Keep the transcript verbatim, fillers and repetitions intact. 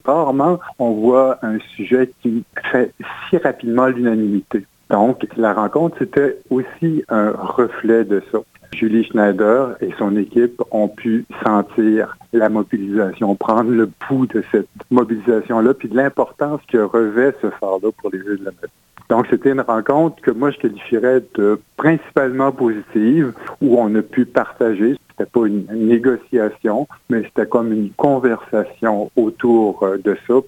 rarement on voit un sujet qui fait si rapidement l'unanimité. Donc, la rencontre, c'était aussi un reflet de ça. Julie Schneider et son équipe ont pu sentir la mobilisation, prendre le pouls de cette mobilisation-là, puis de l'importance que revêt ce phare-là pour les îles de la Madeleine. Donc, c'était une rencontre que moi, je qualifierais de principalement positive, où on a pu partager. C'était pas une négociation, mais c'était comme une conversation autour de ça.